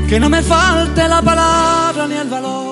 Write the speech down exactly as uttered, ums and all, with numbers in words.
que no me falte la palabra ni el valor